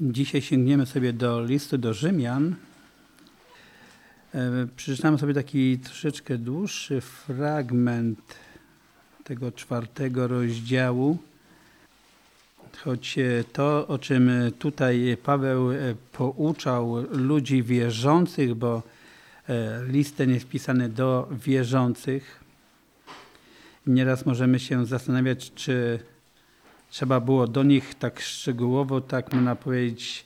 Dzisiaj sięgniemy sobie do listu do Rzymian. Przeczytamy sobie taki troszeczkę dłuższy fragment tego 4 rozdziału. Choć to, o czym tutaj Paweł pouczał ludzi wierzących, bo list ten jest pisany do wierzących. Nieraz możemy się zastanawiać, czy trzeba było do nich tak szczegółowo, tak można powiedzieć,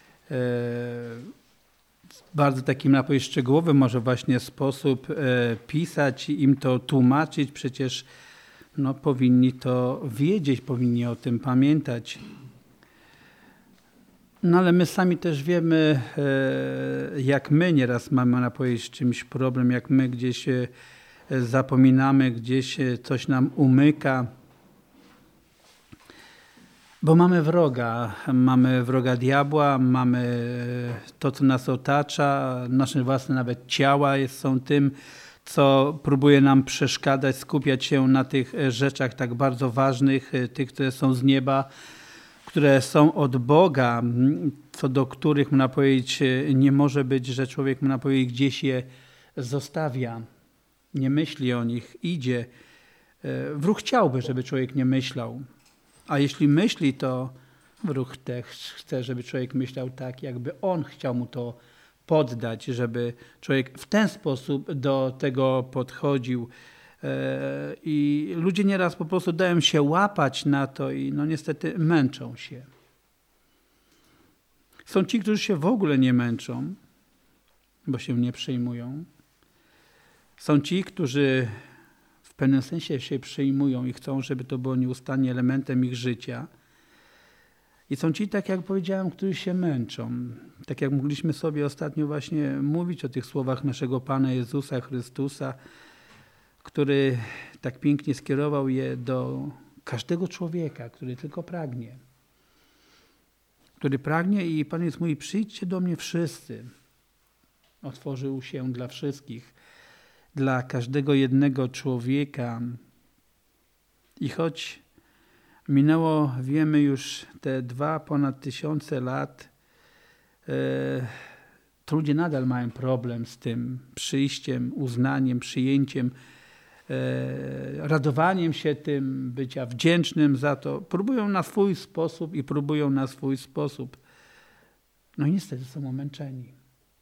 bardzo takim szczegółowym może właśnie sposób pisać i im to tłumaczyć. Przecież powinni to wiedzieć, powinni o tym pamiętać. Ale my sami też wiemy, jak my nieraz mamy powiedzieć z czymś problem, jak my gdzieś zapominamy, gdzieś coś nam umyka. Bo mamy wroga diabła, mamy to, co nas otacza, nasze własne nawet ciała są tym, co próbuje nam przeszkadzać, skupiać się na tych rzeczach tak bardzo ważnych, tych, które są z nieba, które są od Boga, co do których, można powiedzieć, nie może być, że człowiek, można powiedzieć, gdzieś je zostawia, nie myśli o nich, idzie. Wróg chciałby, żeby człowiek nie myślał. A jeśli myśli, to wróg też chce, żeby człowiek myślał tak, jakby on chciał mu to poddać, żeby człowiek w ten sposób do tego podchodził. I ludzie nieraz po prostu dają się łapać na to i niestety męczą się. Są ci, którzy się w ogóle nie męczą, bo się nie przejmują. Są ci, którzy w pewnym sensie się przejmują i chcą, żeby to było nieustannie elementem ich życia. I są ci, tak jak powiedziałem, którzy się męczą. Tak jak mogliśmy sobie ostatnio właśnie mówić o tych słowach naszego Pana Jezusa Chrystusa, który tak pięknie skierował je do każdego człowieka, który tylko pragnie. Który pragnie i Pan Jezus mówi, przyjdźcie do mnie wszyscy. Otworzył się dla wszystkich, dla każdego jednego człowieka. I choć minęło, wiemy już te ponad 2000 lat, to ludzie nadal mają problem z tym przyjściem, uznaniem, przyjęciem, radowaniem się tym, bycia wdzięcznym za to. Próbują na swój sposób. No i niestety są omęczeni.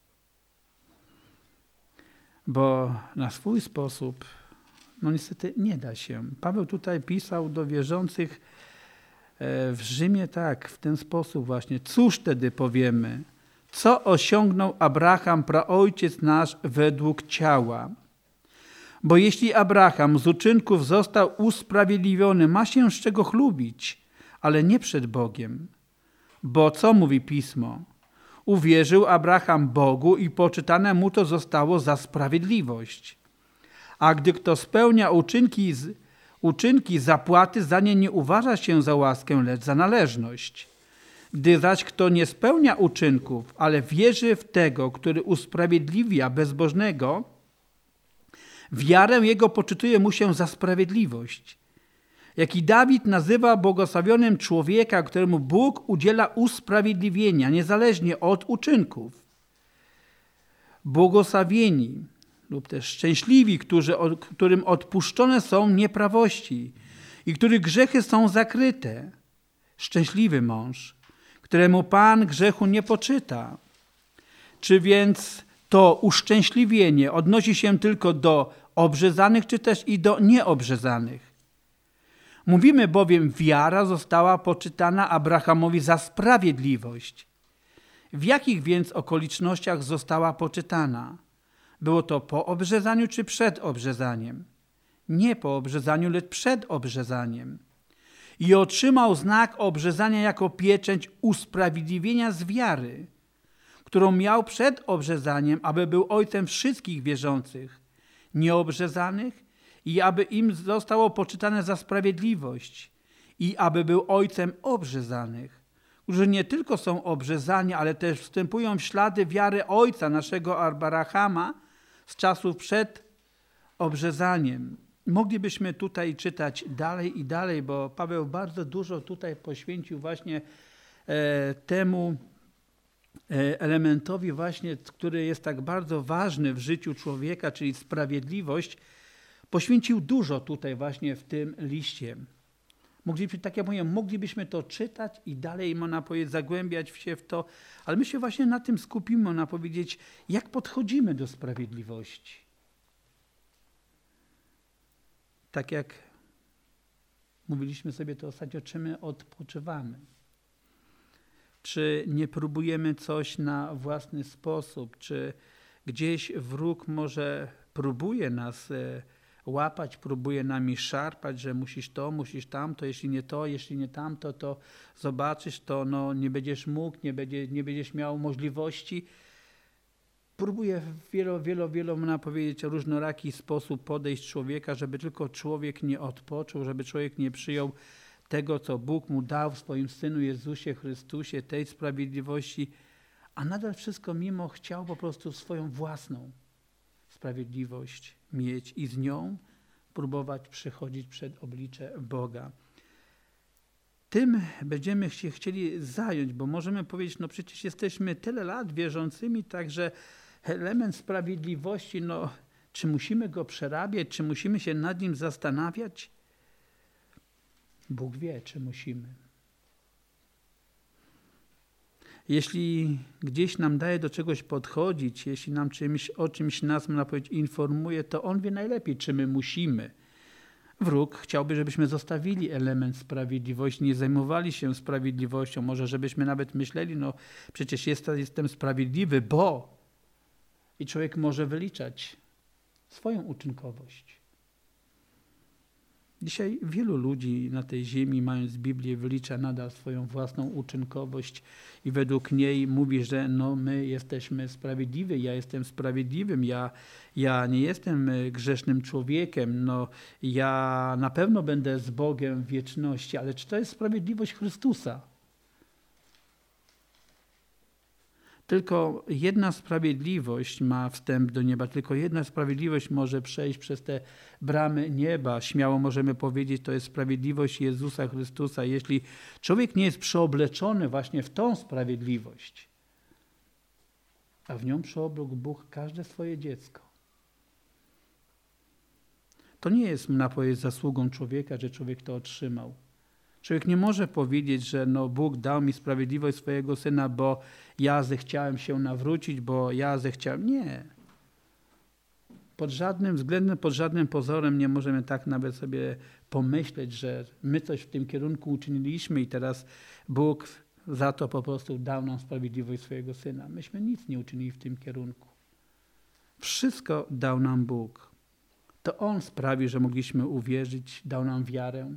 Bo na swój sposób, niestety nie da się. Paweł tutaj pisał do wierzących w Rzymie tak, w ten sposób właśnie. Cóż wtedy powiemy? Co osiągnął Abraham, praojciec nasz, według ciała? Bo jeśli Abraham z uczynków został usprawiedliwiony, ma się z czego chlubić, ale nie przed Bogiem. Bo co mówi Pismo? Uwierzył Abraham Bogu i poczytane mu to zostało za sprawiedliwość. A gdy kto spełnia uczynki, zapłaty za nie nie uważa się za łaskę, lecz za należność. Gdy zaś kto nie spełnia uczynków, ale wierzy w tego, który usprawiedliwia bezbożnego, wiarę jego poczytuje mu się za sprawiedliwość. Jaki Dawid nazywa błogosławionym człowieka, któremu Bóg udziela usprawiedliwienia, niezależnie od uczynków. Błogosławieni lub też szczęśliwi, którym odpuszczone są nieprawości i których grzechy są zakryte. Szczęśliwy mąż, któremu Pan grzechu nie poczyta. Czy więc to uszczęśliwienie odnosi się tylko do obrzezanych, czy też i do nieobrzezanych? Mówimy bowiem, wiara została poczytana Abrahamowi za sprawiedliwość. W jakich więc okolicznościach została poczytana? Było to po obrzezaniu czy przed obrzezaniem? Nie po obrzezaniu, lecz przed obrzezaniem. I otrzymał znak obrzezania jako pieczęć usprawiedliwienia z wiary, którą miał przed obrzezaniem, aby był ojcem wszystkich wierzących, nieobrzezanych, i aby im zostało poczytane za sprawiedliwość i aby był ojcem obrzezanych, którzy nie tylko są obrzezani, ale też wstępują w ślady wiary ojca naszego Abrahama z czasów przed obrzezaniem. Moglibyśmy tutaj czytać dalej i dalej, bo Paweł bardzo dużo tutaj poświęcił właśnie temu elementowi właśnie, który jest tak bardzo ważny w życiu człowieka, czyli sprawiedliwość, poświęcił dużo tutaj właśnie w tym liście. Tak jak mówię, moglibyśmy to czytać i dalej, można powiedzieć, zagłębiać się w to, ale my się właśnie na tym skupimy, można powiedzieć, jak podchodzimy do sprawiedliwości. Tak jak mówiliśmy sobie to ostatnio, czy my odpoczywamy? Czy nie próbujemy coś na własny sposób? Czy gdzieś wróg może próbuje nas łapać, próbuje nami szarpać, że musisz to, musisz tamto, jeśli nie to, jeśli nie tamto, to zobaczysz, to nie będziesz mógł, nie będziesz miał możliwości. Próbuje w wielo, można powiedzieć, różnoraki sposób podejść człowieka, żeby tylko człowiek nie odpoczął, żeby człowiek nie przyjął tego, co Bóg mu dał w swoim Synu Jezusie Chrystusie, tej sprawiedliwości, a nadal wszystko mimo chciał po prostu swoją własną sprawiedliwość mieć i z nią próbować przychodzić przed oblicze Boga. Tym będziemy się chcieli zająć, bo możemy powiedzieć, przecież jesteśmy tyle lat wierzącymi, także element sprawiedliwości, czy musimy go przerabiać, czy musimy się nad nim zastanawiać? Bóg wie, czy musimy. Jeśli gdzieś nam daje do czegoś podchodzić, jeśli nam o czymś nas, można powiedzieć, informuje, to On wie najlepiej, czy my musimy. Wróg chciałby, żebyśmy zostawili element sprawiedliwości, nie zajmowali się sprawiedliwością. Może żebyśmy nawet myśleli, przecież jestem sprawiedliwy, bo... I człowiek może wyliczać swoją uczynkowość. Dzisiaj wielu ludzi na tej ziemi, mając Biblię, wylicza nadal swoją własną uczynkowość i według niej mówi, że my jesteśmy sprawiedliwi, ja jestem sprawiedliwym, ja nie jestem grzesznym człowiekiem, ja na pewno będę z Bogiem w wieczności, ale czy to jest sprawiedliwość Chrystusa? Tylko jedna sprawiedliwość ma wstęp do nieba, tylko jedna sprawiedliwość może przejść przez te bramy nieba. Śmiało możemy powiedzieć, to jest sprawiedliwość Jezusa Chrystusa. Jeśli człowiek nie jest przeobleczony właśnie w tą sprawiedliwość, a w nią przeoblógł Bóg każde swoje dziecko, to nie jest, można powiedzieć, zasługą człowieka, że człowiek to otrzymał. Człowiek nie może powiedzieć, że Bóg dał mi sprawiedliwość swojego Syna, bo ja zechciałem się nawrócić, bo ja zechciałem. Nie. Pod żadnym względem, pod żadnym pozorem nie możemy tak nawet sobie pomyśleć, że my coś w tym kierunku uczyniliśmy i teraz Bóg za to po prostu dał nam sprawiedliwość swojego Syna. Myśmy nic nie uczynili w tym kierunku. Wszystko dał nam Bóg. To On sprawił, że mogliśmy uwierzyć, dał nam wiarę.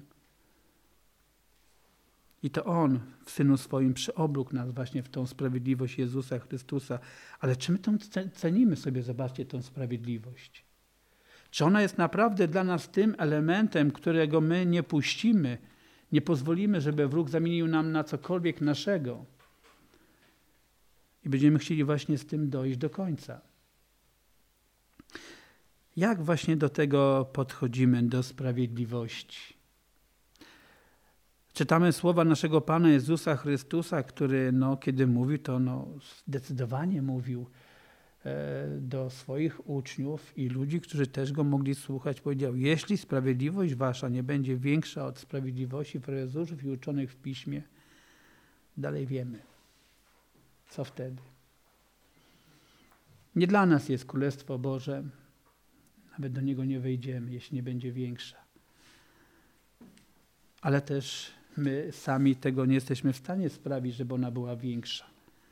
I to On w Synu swoim przyoblógł nas właśnie w tą sprawiedliwość Jezusa Chrystusa. Ale czy my tą cenimy sobie, zobaczcie, tą sprawiedliwość? Czy ona jest naprawdę dla nas tym elementem, którego my nie puścimy, nie pozwolimy, żeby wróg zamienił nam na cokolwiek naszego? I będziemy chcieli właśnie z tym dojść do końca. Jak właśnie do tego podchodzimy, do sprawiedliwości? Czytamy słowa naszego Pana Jezusa Chrystusa, który kiedy mówił, to zdecydowanie mówił do swoich uczniów i ludzi, którzy też Go mogli słuchać. Powiedział, jeśli sprawiedliwość wasza nie będzie większa od sprawiedliwości faryzeuszów i uczonych w Piśmie, dalej wiemy, co wtedy. Nie dla nas jest Królestwo Boże, nawet do niego nie wejdziemy, jeśli nie będzie większa. Ale też my sami tego nie jesteśmy w stanie sprawić, żeby ona była większa.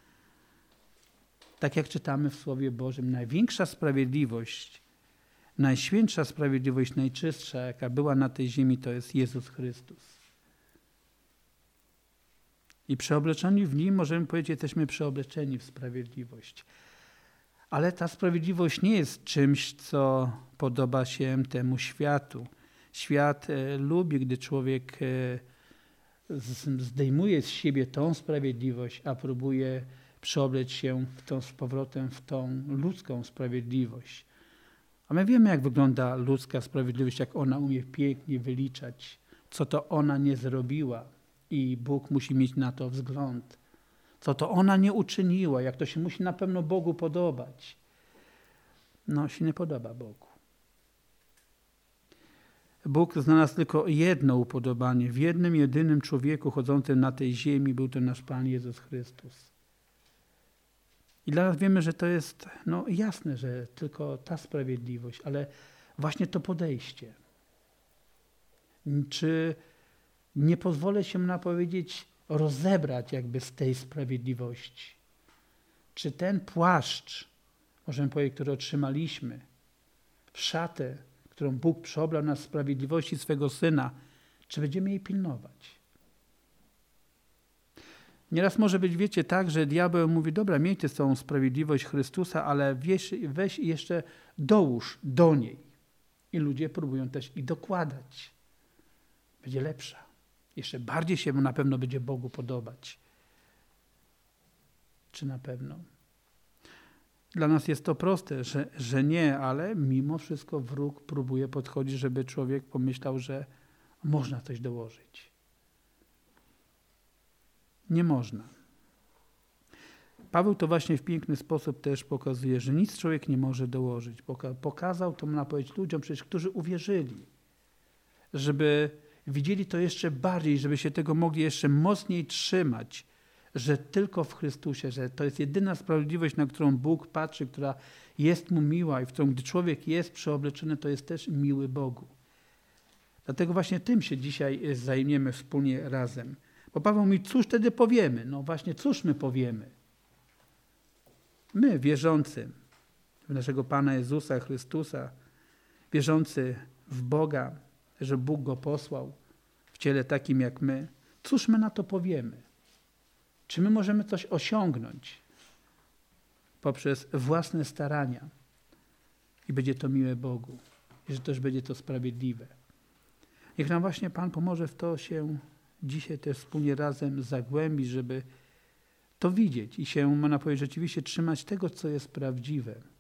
Tak jak czytamy w Słowie Bożym, największa sprawiedliwość, najświętsza sprawiedliwość, najczystsza, jaka była na tej ziemi, to jest Jezus Chrystus. I przeobleczeni w Nim, możemy powiedzieć, jesteśmy przeobleczeni w sprawiedliwość. Ale ta sprawiedliwość nie jest czymś, co podoba się temu światu. Świat lubi, gdy człowiek zdejmuje z siebie tą sprawiedliwość, a próbuje przeobleć się z powrotem w tą ludzką sprawiedliwość. A my wiemy, jak wygląda ludzka sprawiedliwość, jak ona umie pięknie wyliczać, co to ona nie zrobiła. I Bóg musi mieć na to wzgląd. Co to ona nie uczyniła, jak to się musi na pewno Bogu podobać. No, się nie podoba Bogu. Bóg znalazł tylko jedno upodobanie. W jednym, jedynym człowieku chodzącym na tej ziemi był to nasz Pan Jezus Chrystus. I dla nas wiemy, że to jest jasne, że tylko ta sprawiedliwość, ale właśnie to podejście. Czy nie pozwolę się na powiedzieć rozebrać jakby z tej sprawiedliwości? Czy ten płaszcz, możemy powiedzieć, który otrzymaliśmy, szatę, którą Bóg przeoblał nas sprawiedliwości swego Syna, czy będziemy jej pilnować? Nieraz może być, wiecie, tak, że diabeł mówi, dobra, miejcie tą sprawiedliwość Chrystusa, ale weź i jeszcze dołóż do niej. I ludzie próbują też i dokładać. Będzie lepsza. Jeszcze bardziej się na pewno będzie Bogu podobać. Czy na pewno? Dla nas jest to proste, że nie, ale mimo wszystko wróg próbuje podchodzić, żeby człowiek pomyślał, że można coś dołożyć. Nie można. Paweł to właśnie w piękny sposób też pokazuje, że nic człowiek nie może dołożyć. Pokazał to, można powiedzieć, ludziom, przecież, którzy uwierzyli, żeby widzieli to jeszcze bardziej, żeby się tego mogli jeszcze mocniej trzymać, że tylko w Chrystusie, że to jest jedyna sprawiedliwość, na którą Bóg patrzy, która jest mu miła i w którą, gdy człowiek jest przeobleczony, to jest też miły Bogu. Dlatego właśnie tym się dzisiaj zajmiemy wspólnie razem. Bo Paweł mówi, cóż wtedy powiemy? No właśnie, cóż my powiemy? My, wierzący w naszego Pana Jezusa Chrystusa, wierzący w Boga, że Bóg Go posłał w ciele takim jak my, cóż my na to powiemy? Czy my możemy coś osiągnąć poprzez własne starania i będzie to miłe Bogu, i że też będzie to sprawiedliwe? Niech nam właśnie Pan pomoże w to się dzisiaj też wspólnie razem zagłębić, żeby to widzieć i się, można powiedzieć, rzeczywiście trzymać tego, co jest prawdziwe.